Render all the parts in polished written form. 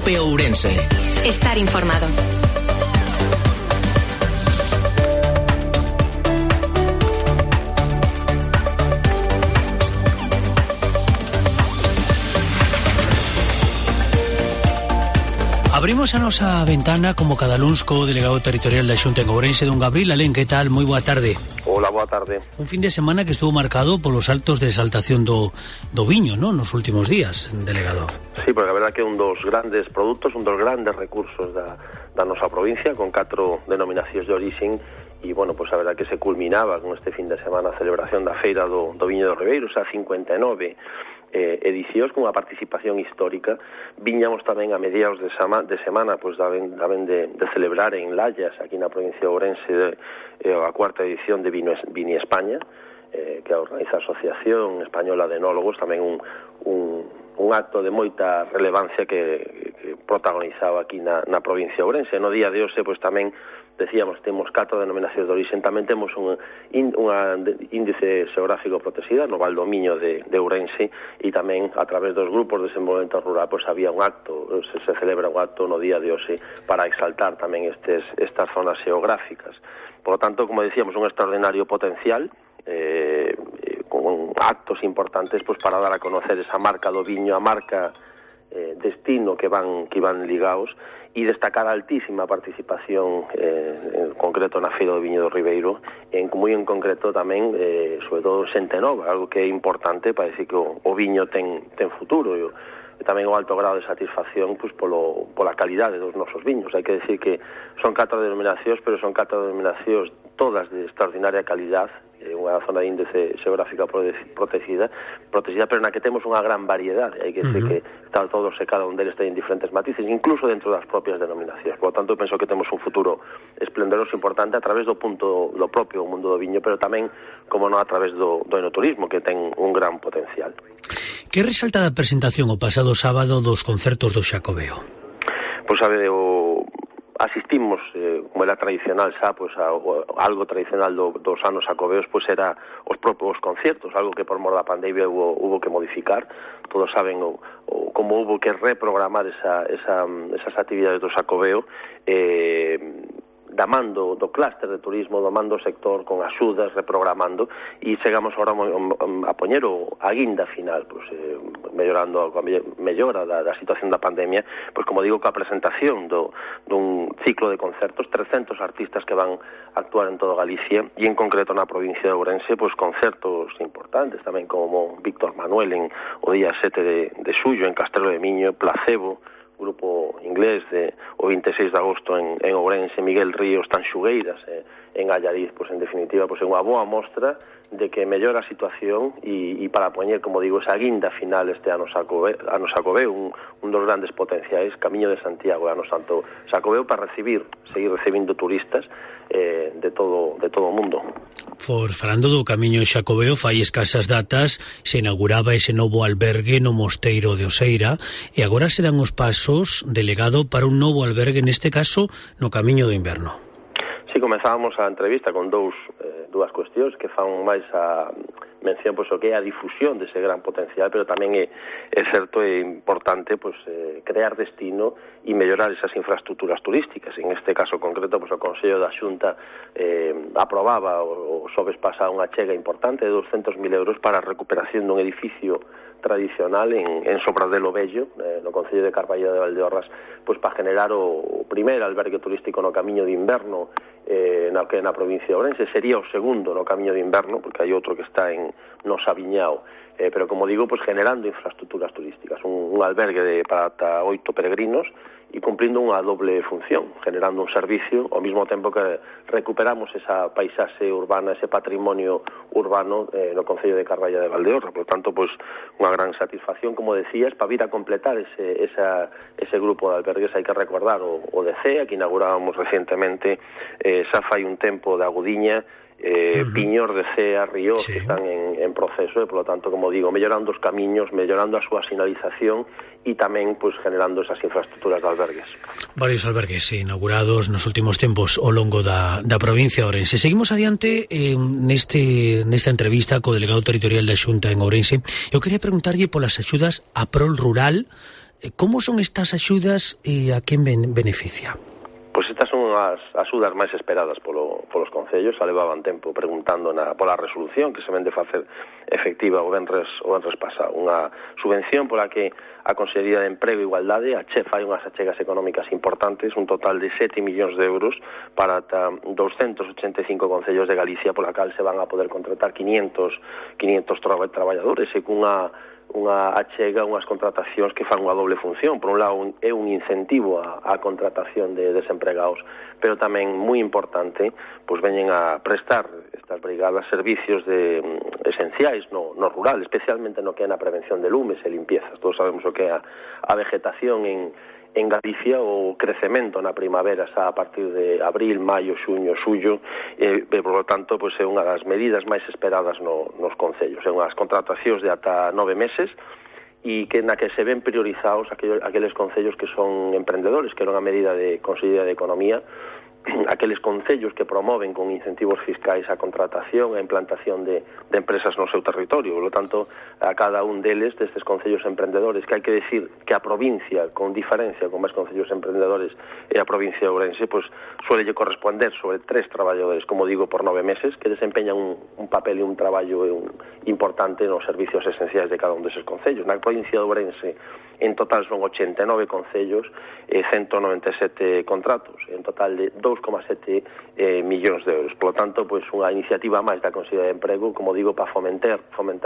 Cope Ourense. Estar informado. Abrimos a nosa ventana como cada luns co delegado territorial da Xunta en Ourense, don Gabriel Alén. Que tal? Moi boa tarde. Hola, boa tarde. Un fin de semana que estuvo marcado polos altos de exaltación do viño, non? Nos últimos días, delegado. Sí, porque a verdade que é un dos grandes produtos, un dos grandes recursos da nosa provincia, con 4 denominacións de orixen, e, bueno, pois a verdade que se culminaba con este fin de semana a celebración da Feira do Viño do Ribeiro, xa 59 edicións con unha participación histórica. Viñamos tamén a mediados de semana pois tamén de celebrar en Lallas, aquí na provincia de Ourense, a 4ª edición de Vini España, que organiza a Asociación Española de Enólogos, tamén un acto de moita relevancia que protagonizaba aquí na provincia de Ourense. No día de hoxe, pois tamén decíamos, temos 4 denominacións de orixen, tamén temos un índice xeográfico protegida no Val do Miño de Ourense, e tamén a través dos grupos de desenvolvemento rural pois había un acto, se celebra un acto no día de hoxe para exaltar tamén estas zonas xeográficas. Por lo tanto, como decíamos, un extraordinario potencial, con actos importantes pois para dar a conocer esa marca do viño, a marca destino que van ligados, e destacar a altísima participación en concreto na Feira do Viño do Ribeiro, moi en concreto tamén, sobre todo xente nova, algo que é importante para decir que o viño ten futuro, e tamén o alto grado de satisfacción pois pola calidade dos nosos viños. Hai que decir que son 4 denominacións, pero son 4 denominacións todas de extraordinaria calidad, unha zona de índice xeográfica protegida, pero na que temos unha gran variedade. Hai que decir que todos e cada un deles ten diferentes matices, incluso dentro das propias denominacións. Por lo tanto, penso que temos un futuro esplendoroso importante a través do propio mundo do viño, pero tamén, como non, a través do enoturismo, que ten un gran potencial. Que resalta da presentación o pasado sábado dos concertos do Xacobeo? Pois asistimos, como era tradicional xa, pois algo tradicional dos anos xacobeos, pois era os propios concertos, algo que por mor da pandemia hubo que modificar. Todos saben como hubo que reprogramar esas actividades do xacobeo, da man do clúster de turismo, do man do sector, con axudas, reprogramando, e chegamos agora a poñer a guinda final, pois, mellorando a mellora da situación da pandemia, pois, como digo, coa presentación dun ciclo de concertos, 300 artistas que van a actuar en todo Galicia, e en concreto na provincia de Ourense, pois concertos importantes tamén, como Víctor Manuel o día 7 de xullo en Castelo de Miño, Placebo, grupo inglés, o 26 de agosto en Ourense, Miguel Ríos, Tanxugueiras en Allariz. Pois, en definitiva, pois é unha boa mostra de que mellora a situación, e para poñer, como digo, esa guinda final este ano Xacobeo, un dos grandes potenciais, Camiño de Santiago, ano santo Xacobeo, para seguir recibindo turistas de todo o mundo. Falando do Camiño Xacobeo, fai escasas datas se inauguraba ese novo albergue no Mosteiro de Oseira, e agora se dan os pasos, delegado, para un novo albergue, neste caso no Camiño do Inverno. Si, comenzábamos a entrevista con dúas cuestións que fan máis a mención, pois, o que é a difusión dese gran potencial, pero tamén é certo e importante, pois, crear destino e mellorar esas infraestructuras turísticas. En este caso concreto, pois, o Consello da Xunta aprobaba o xoves pasado unha chega importante de 200.000 euros para a recuperación dun edificio tradicional en Sobradelo Vello, no Concello de Carballo de Valdeorras, pois para generar o primeiro albergue turístico no Camiño de Inverno na provincia de Ourense. Sería o segundo no Camiño de Inverno, porque hai outro que está no Sabiñao, pero, como digo, pois generando infraestructuras turísticas, un albergue para ata 8 peregrinos, e cumplindo unha doble función, generando un servicio ao mesmo tempo que recuperamos esa paisaxe urbana, ese patrimonio urbano no Concello de Carballo de Valdeorras. Por tanto, pois, unha gran satisfacción, como decías, para vir a completar ese grupo de albergues. Hai que recordar o de CEA, que inaugurábamos recientemente, xa fai un tempo de Agudiña, Piñor de Cea, Ríos, sí, que están en proceso, e, por lo tanto, como digo, mellorando os camiños, mellorando a súa sinalización, e tamén, pois, generando esas infraestructuras de albergues. Varios albergues inaugurados nos últimos tempos ao longo da provincia de Ourense. Seguimos adiante nesta entrevista co delegado territorial da Xunta en Ourense. Eu quería preguntarlle polas axudas a prol rural Como son estas axudas e a quen beneficia? Pois estas son as axudas máis esperadas polos concellos. Levaban tempo preguntando pola resolución que se vende facer efectiva o venres pasado. Unha subvención pola que a Consellería de Emprego e Igualdade fai unhas achegas económicas importantes, un total de 7 millóns de euros para 285 concellos de Galicia, pola cal se van a poder contratar 500 traballadores e cunha achega, unhas contratacións que fan unha doble función. Por un lado, é un incentivo á contratación de desempregados, pero tamén, moi importante, pois veñen a prestar estas brigadas servicios esenciais no rural, especialmente no que é na prevención de lumes e limpiezas. Todos sabemos o que é a vegetación en Galicia, o crecemento na primavera xa a partir de abril, maio, xuño, xullo, por lo tanto, pois é unha das medidas máis esperadas nos concellos. É unhas contratacións de ata 9 meses e que na que se ven priorizados aqueles concellos que son emprendedores, que era unha medida de Consellería de Economía, aqueles concellos que promoven con incentivos fiscais a contratación e a implantación de empresas no seu territorio. Por lo tanto, a cada un destes concellos emprendedores, que hai que decir que a provincia, con diferencia, con máis concellos emprendedores, e a provincia de Ourense, pues suele corresponder sobre 3 traballadores, como digo, por 9 meses, que desempeñan un papel e un traballo importante nos servicios esenciais de cada un deses concellos. Na provincia de Ourense, en total son 89 concellos e 197 contratos, en total de 2,7 millóns de euros. Por lo tanto, pois unha iniciativa máis da Consellería de Emprego, como digo, para fomentar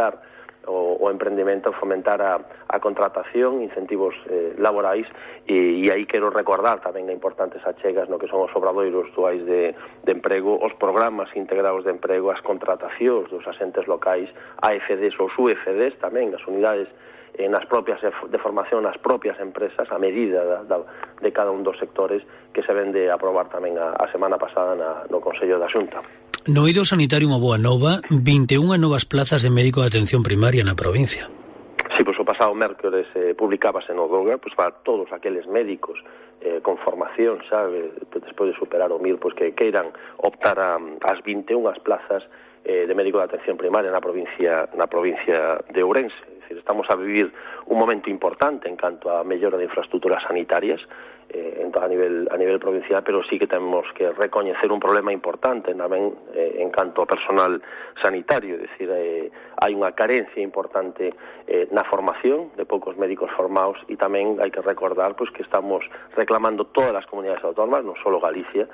o emprendemento, fomentar a contratación, incentivos laborais, e aí quero recordar tamén a importantes achegas no que son os obradoiros actuais de emprego, os programas integrados de emprego, as contratacións dos asentes locais, AFDs ou UFDs tamén, as unidades nas propias de formación nas propias empresas, a medida de cada un dos sectores, que se ven de aprobar tamén a semana pasada no Consello da Xunta. No eido sanitario unha boa nova, 21 novas plazas de médico de atención primaria na provincia. Sí, pois o pasado mércores publicábase no DOGA, pois para todos aqueles médicos con formación, sabe, despois de superar o 1000, pois que queiran optar ás 21 plazas de médico de atención primaria na provincia de Ourense. Estamos a vivir un momento importante en canto a mellora de infraestructuras sanitarias a nivel provincial, pero sí que temos que recoñecer un problema importante tamén en canto ao personal sanitario, é dicir, hai unha carencia importante na formación de poucos médicos formados, e tamén hai que recordar pois que estamos reclamando todas as comunidades autónomas, non só Galicia,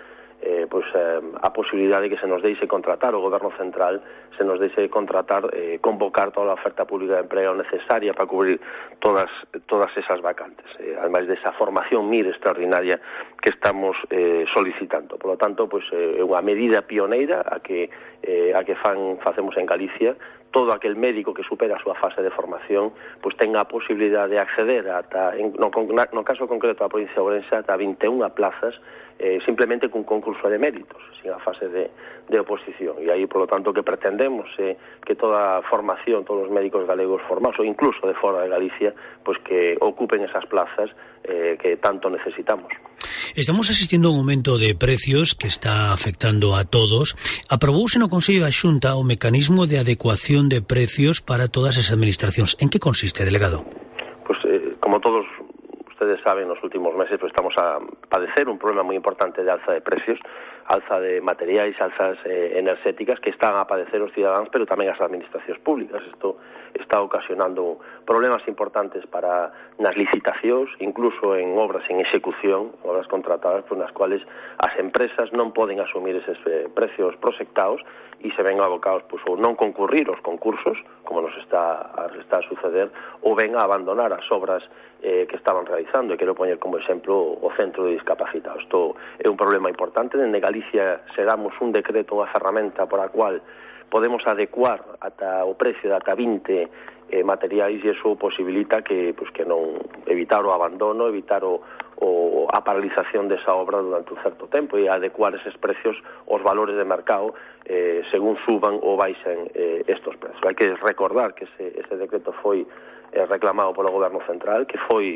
a posibilidade de que se nos deixe contratar, o Goberno Central se nos deixe contratar, convocar toda a oferta pública de emprego necesaria para cubrir todas esas vacantes, ademais desa formación extraordinaria que estamos solicitando. Por lo tanto, é unha medida pioneira a que facemos en Galicia. Todo aquel médico que supera a súa fase de formación pois tenga a posibilidade de acceder no caso concreto da provincia de Ourense ata 21 plazas simplemente cun concurso de méritos, sin a fase de oposición. E aí, por lo tanto, que pretendemos que toda a formación, todos os médicos galegos formados, ou incluso de fora de Galicia, pois que ocupen esas plazas que tanto necesitamos. Estamos asistindo a un aumento de precios que está afectando a todos. Aprobouse no Consello da Xunta o mecanismo de adecuación de precios para todas as administracións. En que consiste, delegado? Pois, como todos ustedes saben, nos últimos meses estamos a padecer un problema moi importante de alza de precios, alza de materiais, alzas enerxéticas que están a padecer os cidadáns, pero tamén as administracións públicas. Isto está ocasionando problemas importantes para nas licitacións, incluso en obras en execución, obras contratadas, nas cuales as empresas non poden asumir eses precios proxectados e se ven abocados ou non concurrir aos concursos, como nos está a suceder, ou ven a abandonar as obras que estaban realizando. E quero poñer como exemplo o centro de discapacitados. Isto é un problema importante. Dende Galicia seramos un decreto, unha ferramenta por a cual podemos adecuar ata o precio de ata 20 materiais, e iso posibilita que non evitar o abandono, evitar a paralización desa obra durante un certo tempo, e adecuar eses precios aos valores de mercado según suban ou baixen estos precios. Hai que recordar que ese decreto foi reclamado polo Goberno Central, que foi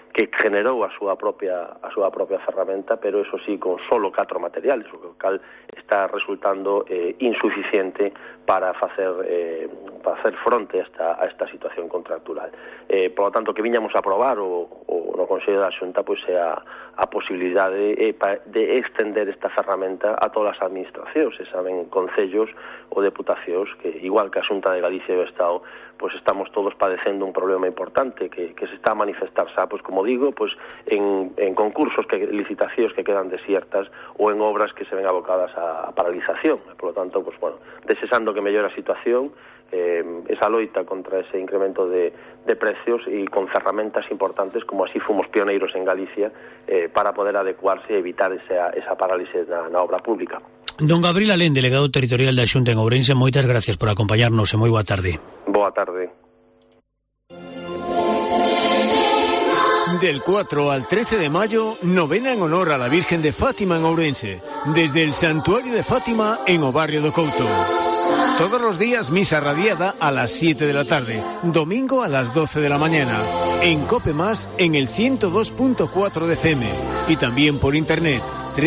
que generou a súa propia ferramenta, pero eso sí, con solo 4 materiales, o cal está resultando insuficiente para facer fronte a esta situación contractual. Por lo tanto, que viñamos a aprobar no Consello da Xunta pois é a posibilidade de extender esta ferramenta a todas as administracións, e saben, concellos ou deputacións, que igual que a Xunta de Galicia e o Estado, pois estamos todos padecendo un problema importante que se está a manifestar xa, pois como digo, pois en concursos, licitacións que quedan desiertas ou en obras que se ven abocadas a paralización. Por lo tanto, pois bueno, desexando que mellore a situación, esa loita contra ese incremento de precios e con ferramentas importantes, como así fomos pioneiros en Galicia, para poder adecuarse e evitar esa parálisis na obra pública. Don Gabriel Alén, delegado territorial da Xunta en Ourense, moitas gracias por acompañarnos e moi boa tarde. Boa tarde. Del 4 al 13 de mayo, novena en honor a la Virgen de Fátima en Ourense, desde el Santuario de Fátima en o barrio do Couto. Todos los días misa radiada a las 7 de la tarde, domingo a las 12 de la mañana, en COPE+, en el 102.4 de FM y también por internet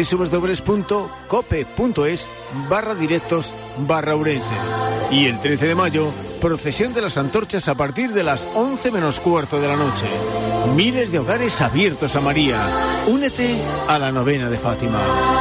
www.cope.es/directos/Ourense. Y el 13 de mayo, procesión de las antorchas a partir de las 11 menos cuarto de la noche. Miles de hogares abiertos a María. Únete a la novena de Fátima.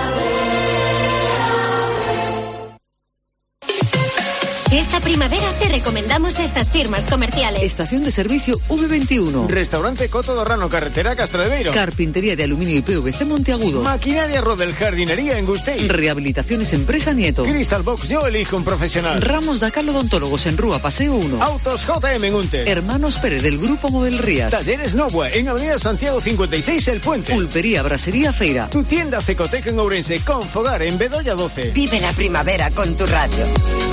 Esta primavera te recomendamos estas firmas comerciales. Estación de servicio V21. Restaurante Coto do Rano, carretera Castro de Beiro. Carpintería de aluminio y PVC Monteagudo. Maquinaria Rodel, jardinería en Gustei. Rehabilitaciones Empresa Nieto. Crystal Box, yo elijo un profesional. Ramos Dacal Odontólogos en Rúa Paseo 1. Autos JM en Unte. Hermanos Pérez del Grupo Mobile Rías. Talleres Nobua en Avenida Santiago 56 El Puente. Pulpería Brasería Feira. Tu tienda Cecoteca en Ourense, con Fogar en Bedoya 12. Vive la primavera con tu radio.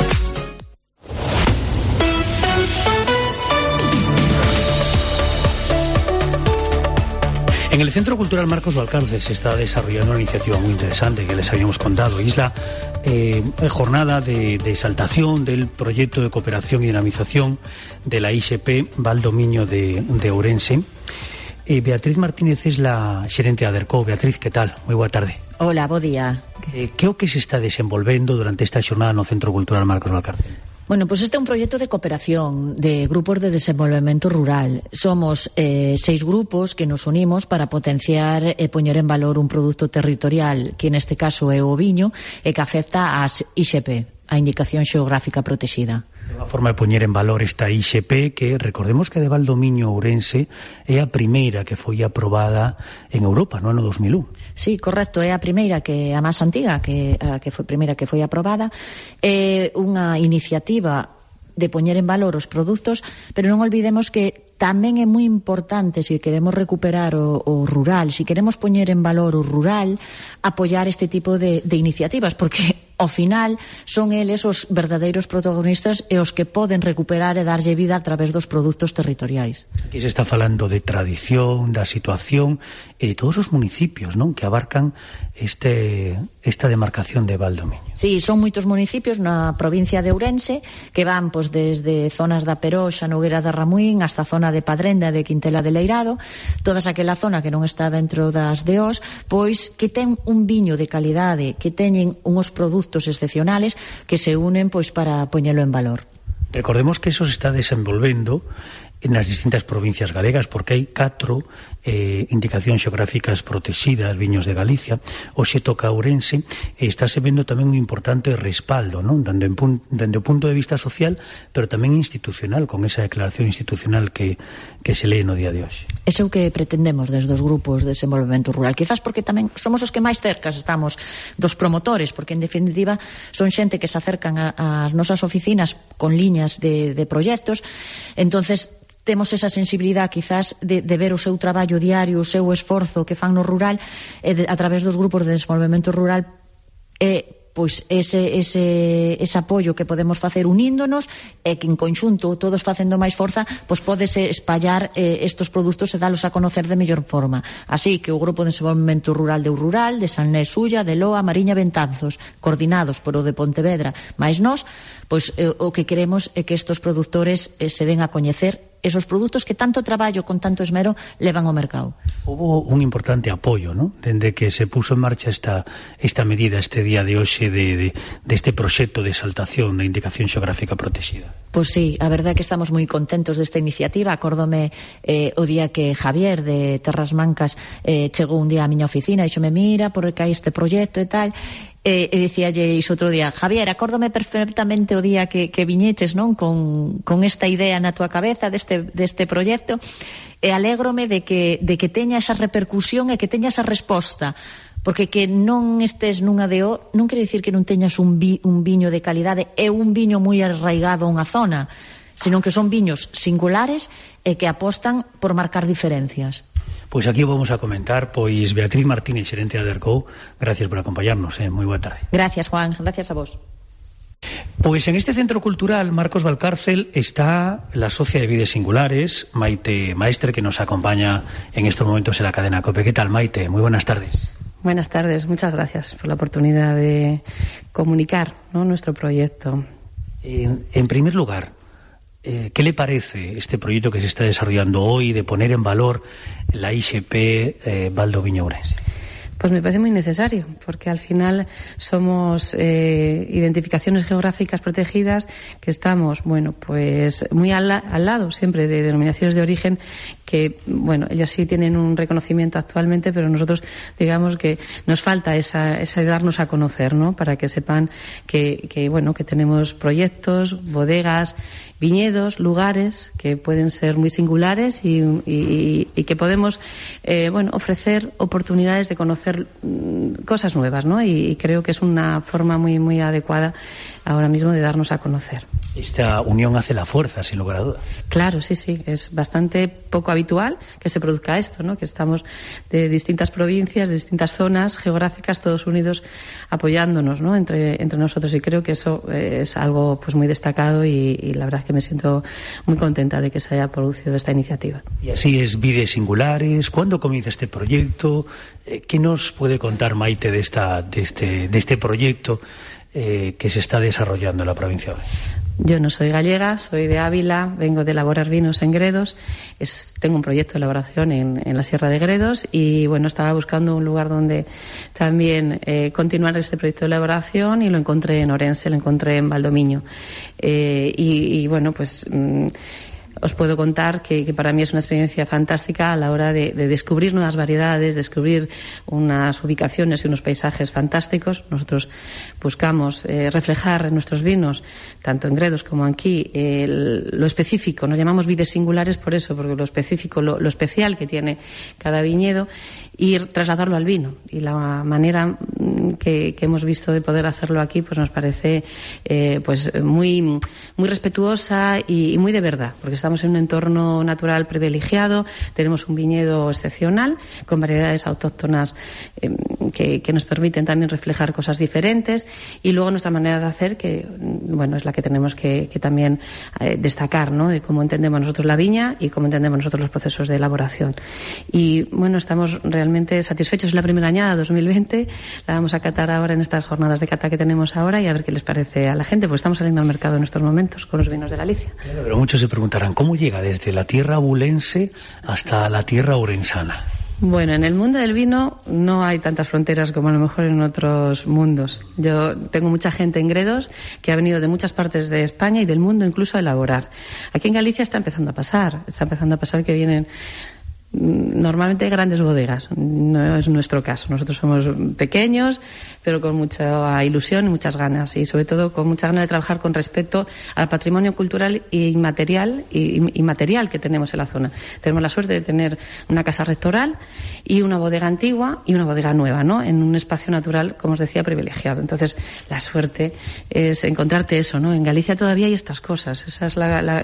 En el Centro Cultural Marcos Valcárcel se está desarrollando una iniciativa muy interesante que les habíamos contado. Es la jornada de exaltación del proyecto de cooperación y dinamización de la ISP Valdomiño de Ourense. Beatriz Martínez es la xerente de ADERCO. Beatriz, que tal? Moi boa tarde. Hola, bo día. Que o que se está desenvolvendo durante esta xornada no Centro Cultural Marcos Valcárcel? Bueno, pues este é un proxecto de cooperación de grupos de desenvolvemento rural. Somos 6 grupos que nos unimos para potenciar e poñer en valor un produto territorial que neste caso é o viño e que afecta ás IXP, a Indicación Xeográfica Protexida. Unha forma de poñer en valor esta IXP que, recordemos que de Valdomiño Ourense é a primeira que foi aprobada en Europa no ano 2001. Sí, correcto, é a primeira, que a máis antiga, que foi primeira que foi aprobada. É unha iniciativa de poñer en valor os produtos, pero non olvidemos que tamén é moi importante, se queremos recuperar o rural, se queremos poñer en valor o rural, apoiar este tipo de iniciativas, porque ao final son eles os verdadeiros protagonistas e os que poden recuperar e darlle vida a través dos produtos territoriais. Aquí se está falando de tradición, da situación e de todos os municipios, non, que abarcan esta demarcación de Valdomiño. Sí, son moitos municipios na provincia de Ourense que van pois desde zonas da Peroxa, Noguera de Ramuín, hasta a zona de Padrenda, de Quintela de Leirado, toda aquela zona que non está dentro das DOs, pois que ten un viño de calidade, que teñen uns produtos excepcionales que se unen pois para poñelo en valor. Recordemos que eso se está desenvolvendo nas distintas provincias galegas, porque hai 4 indicacións xeográficas protegidas, viños de Galicia. Hoxe toca Ourense e estáse vendo tamén un importante respaldo, non? Dende o punto de vista social, pero tamén institucional, con esa declaración institucional que se lee no día de hoxe. Eso é o que pretendemos desde os grupos de desenvolvemento rural, quizás porque tamén somos os que máis cercas estamos dos promotores, porque en definitiva son xente que se acercan ás nosas oficinas con liñas de proxectos. Entonces temos esa sensibilidade quizás de ver o seu traballo diario, o seu esforzo que fan no rural a través dos grupos de desenvolvemento rural pois ese apoio que podemos facer uníndonos e que en conxunto todos facendo máis forza pois pódese espallar estos produtos e dalos a conocer de mellor forma. Así que o Grupo de Desenvolvemento Rural de Urrural, de Sanlés Sulla, de Loa, Mariña, Betanzos, coordinados por o de Pontevedra, máis nós, pois o que queremos é que estos produtores se den a coñecer esos produtos que tanto traballo con tanto esmero levan ao mercado. Hubo un importante apoio, ¿no? Dende que se puso en marcha esta medida este día de hoxe de este proxecto de exaltación da indicación xeográfica protexida. Pois sí, a verdade é que estamos moi contentos desta iniciativa. Acórdome o día que Javier de Terras Mancas chegou un día á miña oficina e dixome, mira, porque hai este proxecto e tal. E dicíalle iso outro día, Javier, acórdome perfectamente o día que viñeches, non, con esta idea na túa cabeza deste proxecto, e alégrome de que teña esa repercusión e que teña esa resposta, porque que non estés nunha DO non quere dicir que non teñas un viño de calidade e un viño moi arraigado a unha zona, senón que son viños singulares e que apostan por marcar diferencias. Pois aquí vamos a comentar, pois Beatriz Martínez, xerente de Adercou, gracias por acompañarnos, moi boa tarde. Gracias, Juan, gracias a vos. Pois en este centro cultural Marcos Valcárcel está la socia de Vides Singulares, Maite Maestre, que nos acompaña en estos momentos en la cadena COPE. ¿Qué tal, Maite? Muy buenas tardes. Buenas tardes, muchas gracias por la oportunidad de comunicar, ¿no?, nuestro proyecto. En primer lugar, ¿qué le parece este proyecto que se está desarrollando hoy de poner en valor la ISP Valdoviño Ourense? Pues me parece muy necesario, porque al final somos identificaciones geográficas protegidas que estamos, bueno, pues muy al lado siempre de denominaciones de origen que, bueno, ellas sí tienen un reconocimiento actualmente, pero nosotros digamos que nos falta esa darnos a conocer, ¿no?, para que sepan que bueno, que tenemos proyectos, bodegas, viñedos, lugares que pueden ser muy singulares y que podemos bueno, ofrecer oportunidades de conocer cosas nuevas, ¿no? Y creo que es una forma muy, muy adecuada ahora mismo de darnos a conocer. Esta unión hace la fuerza, sin lugar a dudas. Claro, sí, sí. Es bastante poco habitual que se produzca esto, ¿no? Que estamos de distintas provincias, de distintas zonas geográficas, todos unidos, apoyándonos, ¿no?, entre nosotros. Y creo que eso es algo pues muy destacado y la verdad es que me siento muy contenta de que se haya producido esta iniciativa. Y así es Vides Singulares. ¿Cuándo comienza este proyecto? ¿Qué nos puede contar, Maite, de este proyecto que se está desarrollando en la provincia de Ourense? Yo no soy gallega, soy de Ávila, vengo de elaborar vinos en Gredos, tengo un proyecto de elaboración en la Sierra de Gredos y bueno, estaba buscando un lugar donde también continuar este proyecto de elaboración y lo encontré en Ourense, lo encontré en Valdoviño y bueno, pues os puedo contar que para mí es una experiencia fantástica a la hora de descubrir nuevas variedades, descubrir unas ubicaciones y unos paisajes fantásticos. Nosotros buscamos reflejar en nuestros vinos, tanto en Gredos como aquí, lo específico. Nos llamamos vides singulares por eso, porque lo específico, lo especial que tiene cada viñedo, y trasladarlo al vino. Y la manera que hemos visto de poder hacerlo aquí pues nos parece pues muy, muy respetuosa y muy de verdad, porque estamos en un entorno natural privilegiado, tenemos un viñedo excepcional con variedades autóctonas que nos permiten también reflejar cosas diferentes, y luego nuestra manera de hacer, que bueno, es la que tenemos que también destacar, ¿no?, de cómo entendemos nosotros la viña y cómo entendemos nosotros los procesos de elaboración. Y bueno, estamos realmente satisfechos. Es la primera añada 2020, la vamos a catar ahora en estas jornadas de cata que tenemos ahora y a ver qué les parece a la gente, porque estamos saliendo al mercado en estos momentos con los vinos de Galicia. Claro, pero muchos se preguntarán, ¿cómo llega desde la tierra abulense hasta la tierra ourensana? Bueno, en el mundo del vino no hay tantas fronteras como a lo mejor en otros mundos. Yo tengo mucha gente en Gredos que ha venido de muchas partes de España y del mundo incluso a elaborar. Aquí en Galicia está empezando a pasar que vienen normalmente grandes bodegas. No es nuestro caso. Nosotros somos pequeños, pero con mucha ilusión y muchas ganas, y sobre todo con mucha ganas de trabajar con respecto al patrimonio cultural y material que tenemos en la zona. Tenemos la suerte de tener una casa rectoral y una bodega antigua y una bodega nueva, ¿no?, en un espacio natural, como os decía, privilegiado. Entonces, la suerte es encontrarte eso, ¿no? En Galicia todavía hay estas cosas. Esa es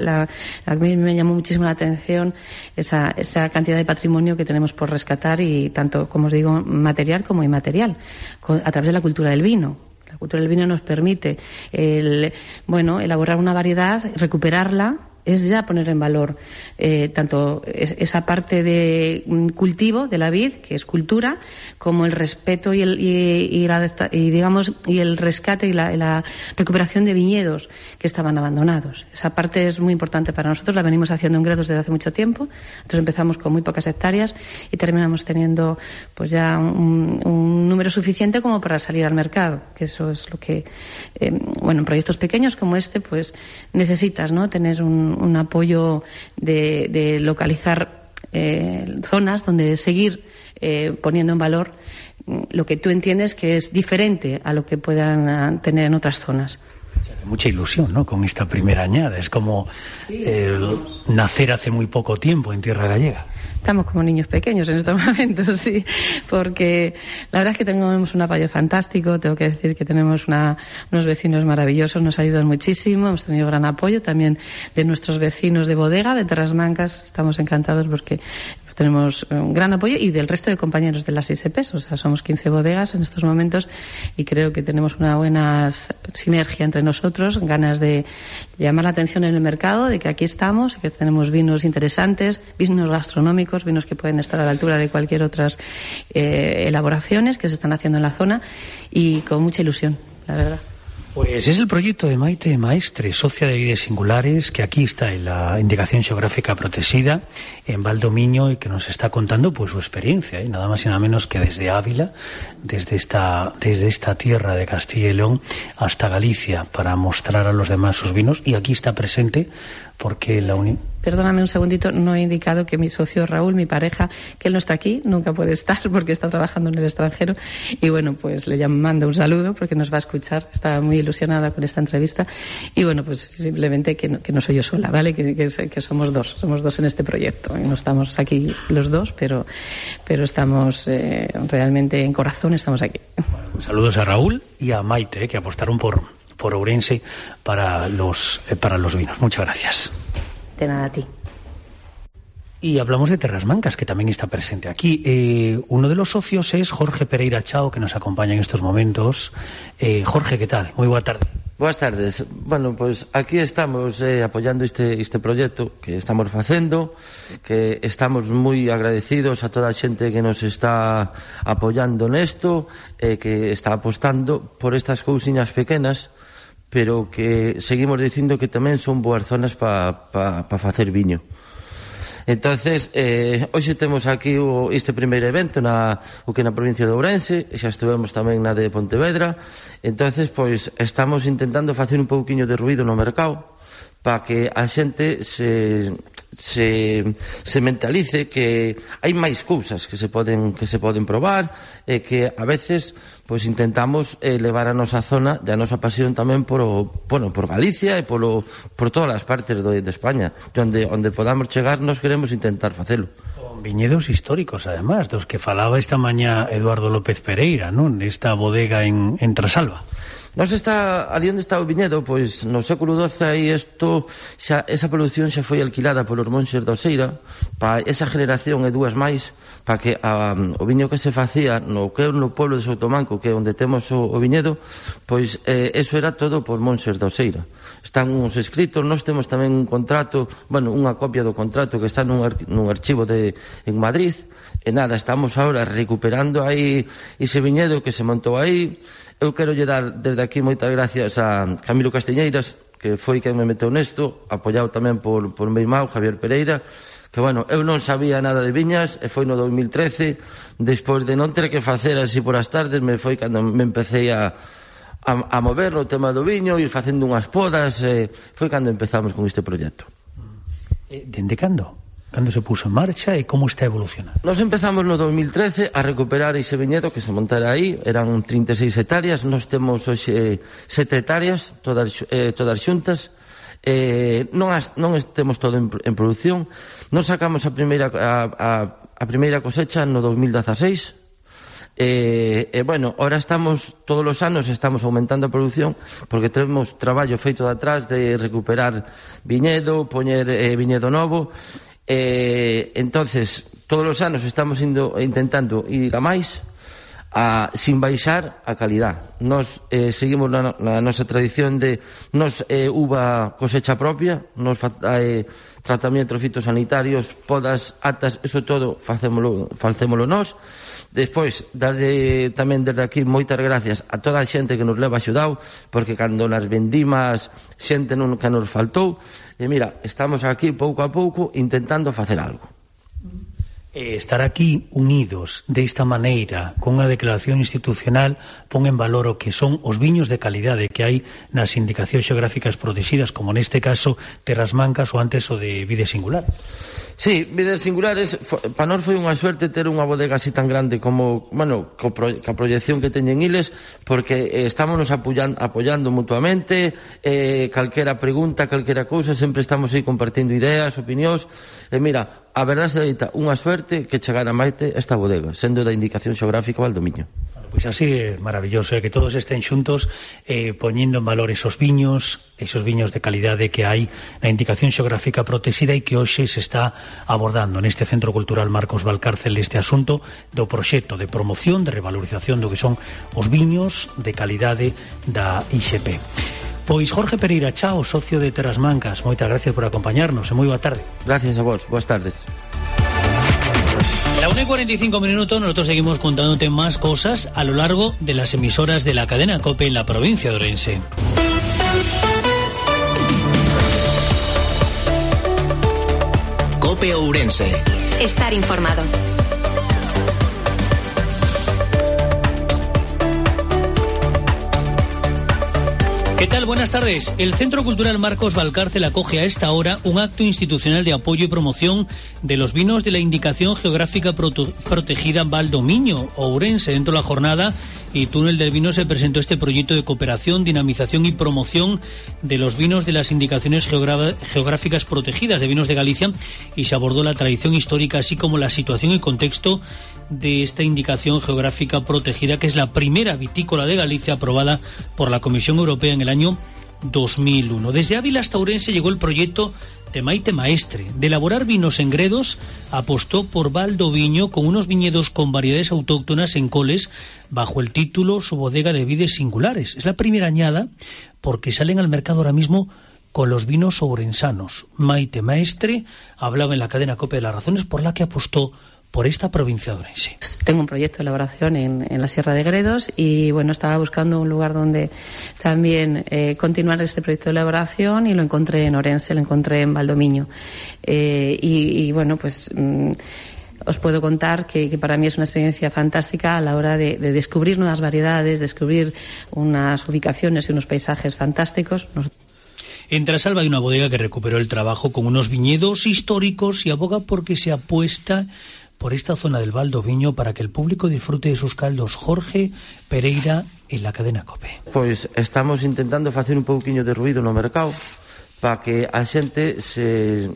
a mí me llamó muchísimo la atención esa cantidad de patrimonio que tenemos por rescatar, y tanto, como os digo, material como inmaterial, a través de la cultura del vino. La cultura del vino nos permite elaborar una variedad, recuperarla es ya poner en valor tanto esa parte de cultivo de la vid, que es cultura, como el respeto y el rescate y la recuperación de viñedos que estaban abandonados. Esa parte es muy importante para nosotros, la venimos haciendo en Gredos desde hace mucho tiempo. Entonces empezamos con muy pocas hectáreas y terminamos teniendo pues ya un número suficiente como para salir al mercado, que eso es lo que en proyectos pequeños como este pues necesitas, ¿no? Tener un apoyo de localizar zonas donde seguir poniendo en valor lo que tú entiendes que es diferente a lo que puedan tener en otras zonas. Mucha ilusión, ¿no?, con esta primera añada. Es como nacer hace muy poco tiempo en tierra gallega. Estamos como niños pequeños en estos momentos, sí, porque la verdad es que tenemos un apoyo fantástico. Tengo que decir que tenemos unos vecinos maravillosos, nos ayudan muchísimo, hemos tenido gran apoyo también de nuestros vecinos de bodega, de Terras Mancas. Estamos encantados porque tenemos un gran apoyo y del resto de compañeros de las ISPs, o sea, somos 15 bodegas en estos momentos y creo que tenemos una buena sinergia entre nosotros, ganas de llamar la atención en el mercado, de que aquí estamos, que tenemos vinos interesantes, vinos gastronómicos, vinos que pueden estar a la altura de cualquier otras elaboraciones que se están haciendo en la zona y con mucha ilusión, la verdad. Pues es el proyecto de Maite Maestre, socia de Vides Singulares, que aquí está en la indicación xeográfica protegida, en Valdomiño, y que nos está contando pues su experiencia, nada más y nada menos que desde Ávila, desde esta tierra de Castilla y León hasta Galicia, para mostrar a los demás sus vinos, y aquí está presente porque la Unión... Perdóname un segundito, no he indicado que mi socio Raúl, mi pareja, que él no está aquí, nunca puede estar porque está trabajando en el extranjero y bueno, pues le mando un saludo porque nos va a escuchar, está muy ilusionada con esta entrevista y bueno, pues simplemente que no soy yo sola, ¿vale? Que somos dos en este proyecto y no estamos aquí los dos, pero estamos realmente en corazón, estamos aquí. Saludos a Raúl y a Maite, que apostaron por Ourense para los vinos. Muchas gracias. De nada a ti. Y hablamos de Terras Mancas, que también está presente aquí. Uno de los socios es Jorge Pereira Chao, que nos acompaña en estos momentos. Jorge, ¿qué tal? Muy buena tarde. Buenas tardes. Bueno, pues aquí estamos apoyando este proxecto que estamos facendo, que estamos moi agradecidos a toda a xente que nos está apoyando nesto, que está apostando por estas cousiñas pequenas, pero que seguimos dicindo que tamén son boas zonas para facer viño. Entonces, hoxe temos aquí este primeiro evento na provincia de Ourense, xa estivemos tamén na de Pontevedra. Entonces, pois, estamos intentando facer un pouquiño de ruído no mercado para que a xente se mentalice que hai máis cousas que se poden probar e que a veces pois intentamos levar a nosa zona e a nosa pasión tamén por Galicia e por todas as partes de España, onde podamos chegar nos queremos intentar facelo. Con viñedos históricos, además, dos que falaba esta mañá Eduardo López Pereira, non? Nesta bodega en Trasalba. Ali onde está o viñedo, pois no século XII aí esa produción xa foi alquilada polos monxes de Oseira para esa generación e dúas máis, para que o viño que se facía no pueblo de Soutomanco, que é onde temos o viñedo, pois eso era todo por monxes de Oseira. Están uns escritos, nós temos tamén un contrato, unha copia do contrato que está nun archivo en Madrid, e nada, estamos agora recuperando aí ese viñedo que se montou aí. Eu quero lle dar desde aquí moitas gracias a Camilo Castiñeiras, que foi quen me meteu nesto, apoiado tamén por meu irmão Javier Pereira, que eu non sabía nada de viñas e foi no 2013, despois de non ter que facer así por as tardes, foi cando me empecé a mover no tema do viño, ir facendo unhas podas, foi cando empezamos con este proxecto. Dende cando? Cando se puso en marcha e como está evolucionando? Nos empezamos no 2013 a recuperar ese viñedo que se montara aí, eran 36 hectáreas, nos temos hoxe 7 hectáreas, todas xuntas, non temos todo en produción. Nos sacamos a primeira cosecha no 2016, ahora estamos, todos os anos estamos aumentando a produción porque temos traballo feito de atrás de recuperar viñedo, poñer viñedo novo. Entonces todos os anos estamos intentando ir a máis. sin baixar a calidad. Nos seguimos na nosa tradición de uva cosecha propia, nos tratamientos fitosanitarios, podas, atas, eso todo facémolo nós. Despois, darle tamén desde aquí moitas gracias a toda a xente que nos leva axudado, porque cando nas vendimas xente nunca nos faltou, e mira, estamos aquí pouco a pouco intentando facer algo. Estar aquí unidos desta maneira, con unha declaración institucional, pon en valor o que son os viños de calidade que hai nas indicacións xeográficas protegidas, como neste caso Terras Mancas ou antes o de Vides Singulares. Sí, Vides Singulares, para nós foi unha suerte ter unha bodega así tan grande como, bueno, ca proyección que teñen Iles, porque estámonos apoyando mutuamente, calquera pregunta, calquera cousa, sempre estamos aí compartindo ideas, opinións, e mira, a verdade se deita unha suerte que chegara a Maite esta bodega, sendo da indicación xeográfica Valdomiño. Pois así é maravilloso, que todos estén xuntos poñendo en valor esos viños de calidade que hai na indicación xeográfica protexida e que hoxe se está abordando neste Centro Cultural Marcos Valcárcel este asunto do proxecto de promoción, de revalorización do que son os viños de calidade da IXP. Pois Jorge Pereira Chao, socio de Terras Mancas, moitas gracias por acompañarnos e moi boa tarde. Gracias a vos, boas tardes. La 1:45 minutos, nosotros seguimos contándote más cosas a lo largo de las emisoras de la cadena COPE en la provincia de Ourense. COPE Ourense. Estar informado. ¿Qué tal? Buenas tardes. El Centro Cultural Marcos Valcárcel acoge a esta hora un acto institucional de apoyo y promoción de los vinos de la indicación geográfica protegida Valdomiño, Ourense. Dentro de la jornada y Túnel del Vino se presentó este proyecto de cooperación, dinamización y promoción de los vinos de las indicaciones geográficas protegidas de vinos de Galicia, y se abordó la tradición histórica así como la situación y contexto de esta indicación geográfica protegida, que es la primera vitícola de Galicia aprobada por la Comisión Europea en el año 2001. Desde Ávila hasta Ourense llegó el proyecto de Maite Maestre. De elaborar vinos en Gredos, apostó por Valdoviño, con unos viñedos con variedades autóctonas en Coles, bajo el título Su bodega de Vides Singulares. Es la primera añada porque salen al mercado ahora mismo con los vinos ourensanos. Maite Maestre hablaba en la cadena COPE de las razones por la que apostó por esta provincia de Ourense. Tengo un proyecto de elaboración en la Sierra de Gredos y bueno, estaba buscando un lugar donde también continuar este proyecto de elaboración, y lo encontré en Ourense, lo encontré en Valdomiño. Y bueno, pues os puedo contar que para mí es una experiencia fantástica a la hora de descubrir nuevas variedades, descubrir unas ubicaciones y unos paisajes fantásticos. En Trasalba hay una bodega que recuperó el trabajo con unos viñedos históricos y aboga porque se apuesta por esta zona del Valdoviño para que el público disfrute de sus caldos. Jorge Pereira en la cadena COPE. Pois estamos intentando facer un pouquiño de ruído no mercado para que a xente se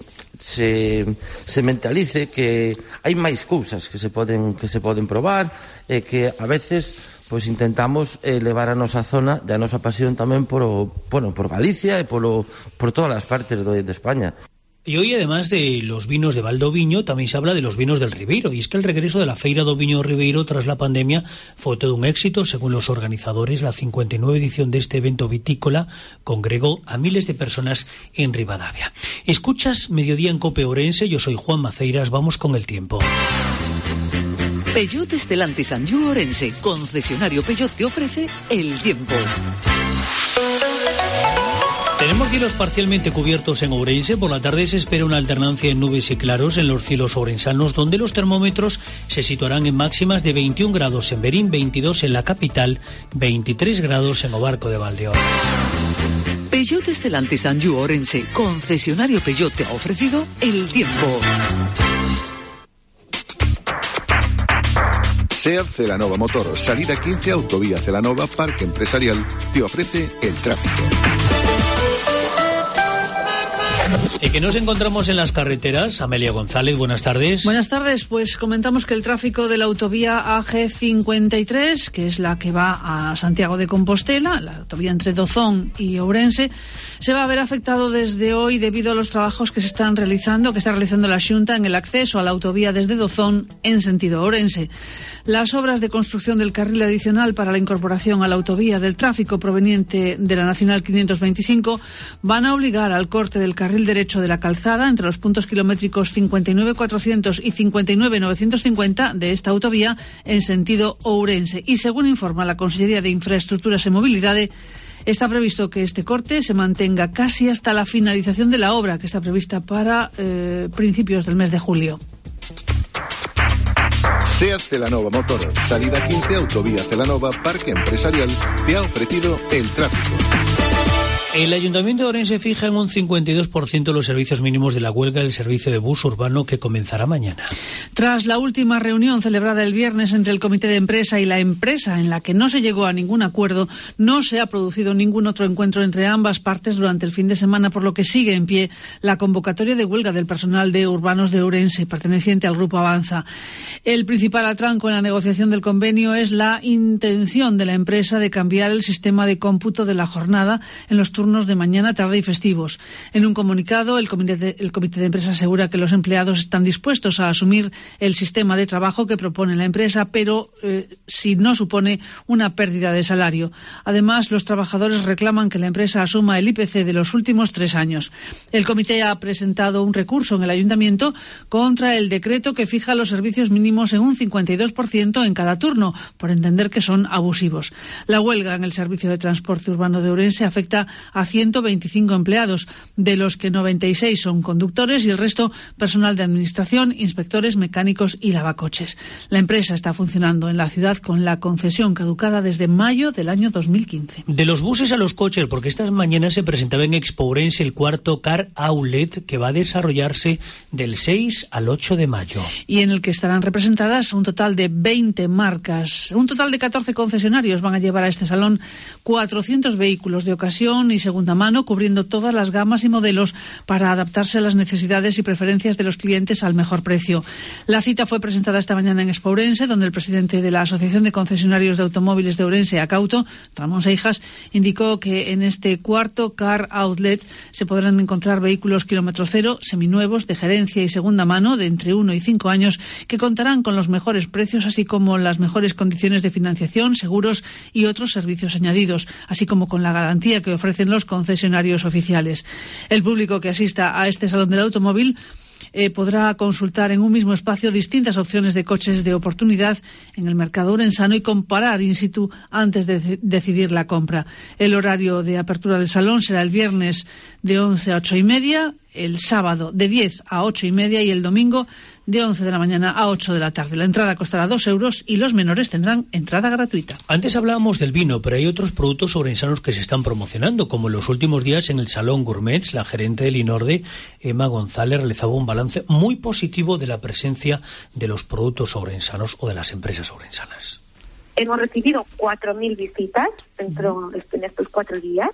mentalice que hai máis cousas que se poden probar, e que a veces pois intentamos levar a nosa zona, da nosa pasión tamén por Galicia e por todas as partes de España. Y hoy, además de los vinos de Valdoviño, también se habla de los vinos del Ribeiro. Y es que el regreso de la Feira do Viño Ribeiro tras la pandemia fue todo un éxito. Según los organizadores, la 59 edición de este evento vitícola congregó a miles de personas en Ribadavia. Escuchas Mediodía en COPE Ourense, yo soy Juan Maceiras, vamos con el tiempo. Peugeot Stellantis Anjou Ourense, concesionario Peugeot, te ofrece el tiempo. Tenemos cielos parcialmente cubiertos en Ourense. Por la tarde se espera una alternancia en nubes y claros en los cielos ourensanos, donde los termómetros se situarán en máximas de 21 grados en Berín, 22 en la capital, 23 grados en Obarco de Valdeorras. Peugeot Stellantis Anjou Ourense, concesionario Peugeot, te ha ofrecido el tiempo. SEAT Celanova Motor, salida 15, autovía Celanova, Parque Empresarial, te ofrece el tráfico. ¿Y que nos encontramos en las carreteras? Amelia González, buenas tardes. Buenas tardes, pues comentamos que el tráfico de la autovía AG53, que es la que va a Santiago de Compostela, la autovía entre Dozón y Ourense, se va a ver afectado desde hoy debido a los trabajos que está realizando la Xunta en el acceso a la autovía desde Dozón en sentido Ourense. Las obras de construcción del carril adicional para la incorporación a la autovía del tráfico proveniente de la Nacional 525 van a obligar al corte del carril derecho de la calzada entre los puntos kilométricos 59.400 y 59.950 de esta autovía en sentido Ourense. Y según informa la Consellería de Infraestructuras e Mobilidade, está previsto que este corte se mantenga casi hasta la finalización de la obra, que está prevista para principios del mes de julio. SEAT Celanova Motor, salida 15, autovía Celanova, Parque Empresarial, te ha ofrecido el tráfico. El Ayuntamiento de Ourense fija en un 52% los servicios mínimos de la huelga del servicio de bus urbano que comenzará mañana. Tras la última reunión celebrada el viernes entre el Comité de Empresa y la empresa, en la que no se llegó a ningún acuerdo, no se ha producido ningún otro encuentro entre ambas partes durante el fin de semana, por lo que sigue en pie la convocatoria de huelga del personal de urbanos de Ourense, perteneciente al Grupo Avanza. El principal atranco en la negociación del convenio es la intención de la empresa de cambiar el sistema de cómputo de la jornada en los turnos de mañana, tarde y festivos. En un comunicado, el comité de empresa asegura que los empleados están dispuestos a asumir el sistema de trabajo que propone la empresa, pero si no supone una pérdida de salario. Además, los trabajadores reclaman que la empresa asuma el IPC de los últimos 3 años. El comité ha presentado un recurso en el Ayuntamiento contra el decreto que fija los servicios mínimos en un 52% en cada turno, por entender que son abusivos. La huelga en el servicio de transporte urbano de Ourense afecta a 125 empleados, de los que 96 son conductores y el resto personal de administración, inspectores, mecánicos y lavacoches. La empresa está funcionando en la ciudad con la concesión caducada desde mayo del año 2015. De los buses a los coches, porque estas mañanas se presentaba en Expo Ourense el cuarto Car Outlet, que va a desarrollarse del 6 al 8 de mayo. Y en el que estarán representadas un total de 20 marcas. Un total de 14 concesionarios van a llevar a este salón 400 vehículos de ocasión y segunda mano, cubriendo todas las gamas y modelos para adaptarse a las necesidades y preferencias de los clientes al mejor precio. La cita fue presentada esta mañana en Expo Ourense, donde el presidente de la Asociación de Concesionarios de Automóviles de Ourense, Acauto, Ramón Seijas, indicó que en este cuarto Car Outlet se podrán encontrar vehículos kilómetro cero, seminuevos, de gerencia y segunda mano, de entre 1 y 5 años, que contarán con los mejores precios, así como las mejores condiciones de financiación, seguros y otros servicios añadidos, así como con la garantía que ofrecen los concesionarios oficiales. El público que asista a este Salón del Automóvil podrá consultar en un mismo espacio distintas opciones de coches de oportunidad en el mercado ourensano y comparar in situ antes de decidir la compra. El horario de apertura del salón será el viernes de 11 a 8:30, el sábado de 10 a 8:30 y el domingo de 11 de la mañana a 8 de la tarde. La entrada costará 2 euros y los menores tendrán entrada gratuita. Antes hablábamos del vino, pero hay otros productos ourensanos que se están promocionando, como en los últimos días en el Salón Gourmets. La gerente del Inorde, Emma González, realizaba un balance muy positivo de la presencia de los productos ourensanos o de las empresas ourensanas. Hemos recibido 4.000 visitas en estos 4 días.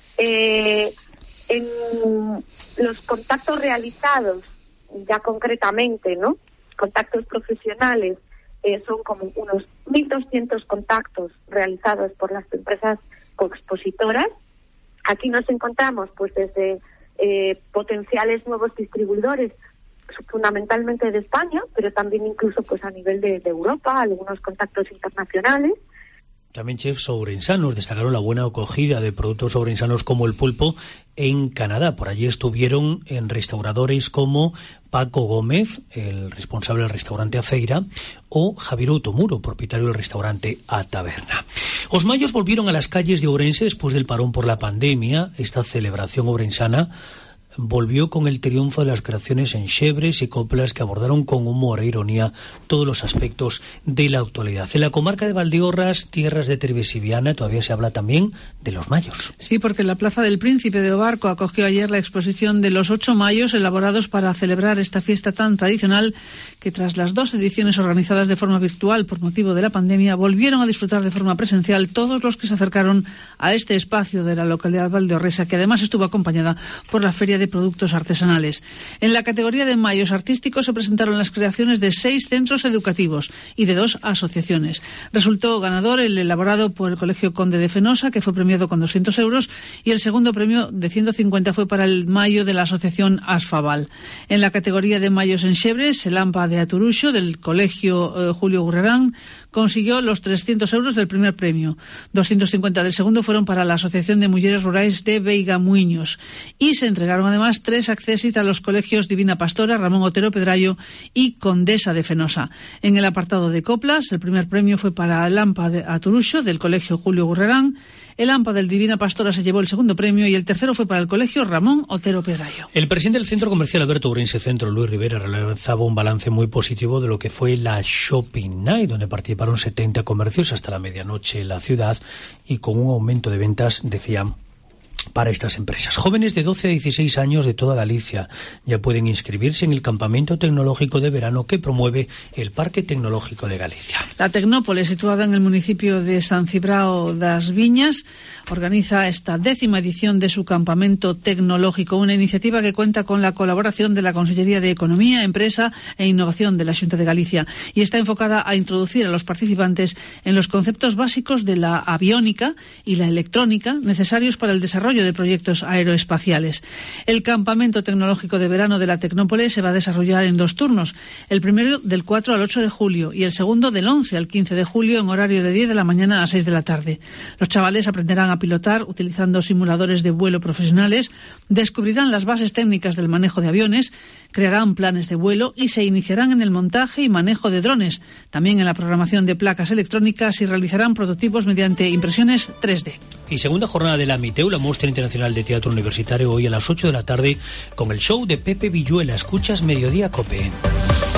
En los contactos realizados, ya concretamente, ¿no? Contactos profesionales, son como unos 1.200 contactos realizados por las empresas coexpositoras. Aquí nos encontramos pues desde potenciales nuevos distribuidores, fundamentalmente de España, pero también incluso pues a nivel de Europa, algunos contactos internacionales. También chefs ourensanos destacaron la buena acogida de productos ourensanos como el pulpo en Canadá. Por allí estuvieron en restauradores como Paco Gómez, el responsable del restaurante A Feira, o Javier Automuro, propietario del restaurante A Taberna. Os mayos volvieron a las calles de Ourense después del parón por la pandemia. Esta celebración ourensana volvió con el triunfo de las creaciones en xebres y coplas que abordaron con humor e ironía todos los aspectos de la actualidad. En la comarca de Valdeorras, tierras de Trebes y Viana, todavía se habla también de los mayos. Sí, porque la Plaza del Príncipe de Obarco acogió ayer la exposición de los 8 mayos elaborados para celebrar esta fiesta tan tradicional que tras las 2 ediciones organizadas de forma virtual por motivo de la pandemia volvieron a disfrutar de forma presencial todos los que se acercaron a este espacio de la localidad valdeorresa, que además estuvo acompañada por la Feria de de productos artesanales. En la categoría de mayos artísticos se presentaron las creaciones de 6 centros educativos y de 2 asociaciones. Resultó ganador el elaborado por el Colegio Conde de Fenosa, que fue premiado con 200 euros, y el segundo premio de 150 fue para el mayo de la asociación Asfabal. En la categoría de mayos en Xebres, el AMPA de Aturuxo, del Colegio Julio Gurrerán, consiguió los 300 euros del primer premio. 250 del segundo fueron para la Asociación de Mujeres Rurales de Veigamuiños. Y se entregaron además 3 accesis a los colegios Divina Pastora, Ramón Otero Pedrayo y Condesa de Fenosa. En el apartado de coplas, el primer premio fue para el AMPA de Aturuxo, del Colegio Julio Gurrerán. El AMPA del Divina Pastora se llevó el segundo premio y el tercero fue para el Colegio Ramón Otero Pedrayo. El presidente del Centro Comercial Alberto Ourense Centro, Luis Rivera, realizaba un balance muy positivo de lo que fue la Shopping Night, donde participaron 70 comercios hasta la medianoche en la ciudad y con un aumento de ventas, decían, para estas empresas. Jóvenes de 12 a 16 años de toda Galicia ya pueden inscribirse en el campamento tecnológico de verano que promueve el Parque Tecnológico de Galicia. La Tecnópole, situada en el municipio de San Cibrao das Viñas, organiza esta 10ª edición de su campamento tecnológico, una iniciativa que cuenta con la colaboración de la Consellería de Economía, Empresa e Innovación de la Xunta de Galicia y está enfocada a introducir a los participantes en los conceptos básicos de la aviónica y la electrónica necesarios para el desarrollo de proyectos aeroespaciales. El campamento tecnológico de verano de la Tecnópole se va a desarrollar en 2 turnos, el primero del 4 al 8 de julio y el segundo del 11 al 15 de julio en horario de 10 de la mañana a 6 de la tarde. Los chavales aprenderán a pilotar utilizando simuladores de vuelo profesionales, descubrirán las bases técnicas del manejo de aviones, crearán planes de vuelo y se iniciarán en el montaje y manejo de drones, también en la programación de placas electrónicas y realizarán prototipos mediante impresiones 3D. Y segunda jornada de la Miteu, la Muestra Internacional de Teatro Universitario, hoy a las 8 de la tarde con el show de Pepe Villuela. Escuchas Mediodía Cope.